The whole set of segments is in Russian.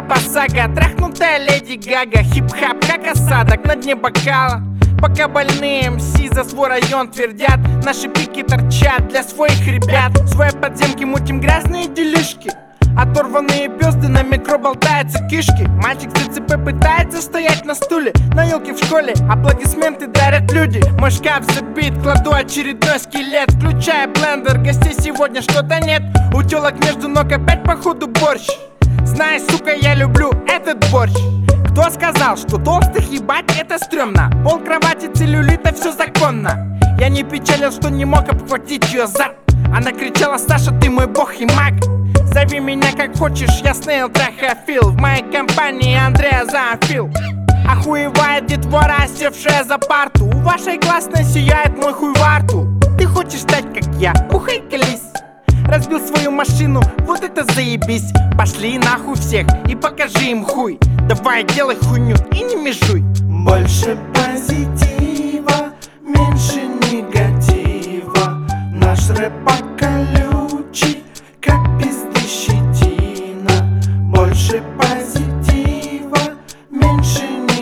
Босага, тряхнутая леди Гага, хип-хап как осадок на дне бокала. Пока больные МС за свой район твердят, наши пики торчат для своих ребят. В своей подземке мутим грязные делишки, оторванные бёзды, на микро болтаются кишки. Мальчик с ДЦП пытается стоять на стуле, на елке в школе аплодисменты дарят люди. Мой шкаф забит, кладу очередной скелет, включая блендер, гостей сегодня что-то нет. У тёлок между ног опять походу борщ. Знаешь, сука, я люблю этот борщ. Кто сказал, что толстых ебать это стрёмно? Пол кровати, целлюлита, все законно. Я не печалил, что не мог обхватить ее зад. Она кричала: Саша, ты мой бог и маг. Зови меня как хочешь, я Снейл Трахофил. В моей компании Андреа Зоофил. Охуевает детвора, севшая за парту. У вашей классной сияет мой хуй во рту. Ты хочешь стать как я? Ухай, колись. Разбил свою машину, вот это заебись. Пошли нахуй всех и покажи им хуй. Давай делай хуйню и не межуй. Больше позитива, меньше негатива. Наш рэп поколючий, как пизды щетина. Больше позитива, меньше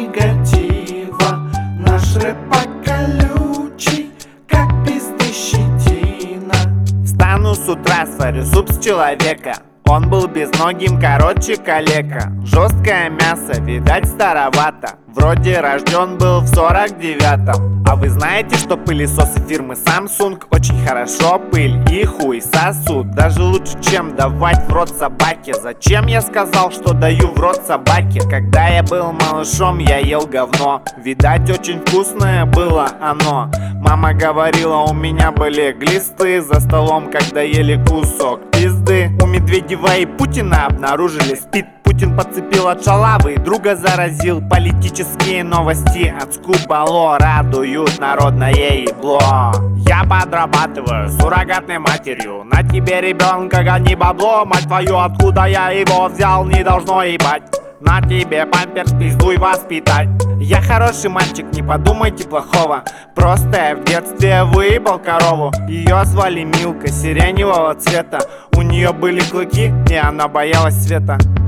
негатива. Наш рэп поколючий, как пизды щетина. Встану с утра, сварю суп с человека. Он был безногим, короче, калека. Жесткое мясо, видать, старовато. Вроде рожден был в 49-м. А вы знаете, что пылесосы фирмы Samsung очень хорошо пыль и хуй сосут? Даже лучше, чем давать в рот собаке. Зачем я сказал, что даю в рот собаке? Когда я был малышом, я ел говно. Видать, очень вкусное было оно. Мама говорила, у меня были глисты за столом, когда ели кусок пизды. У Медведева и Путина обнаружили СПИД. Путин подцепил от шалавы, друга заразил. Политические новости от Скубало радуют народное ебло. Я подрабатываю суррогатной матерью. На тебе ребенка гони бабло. Мать твою, откуда я его взял, не должно ебать. На тебе памперс, пиздуй воспитать. Я хороший мальчик, не подумайте плохого. Просто я в детстве выебал корову. Ее звали Милка, сиреневого цвета. У нее были клыки, и она боялась света.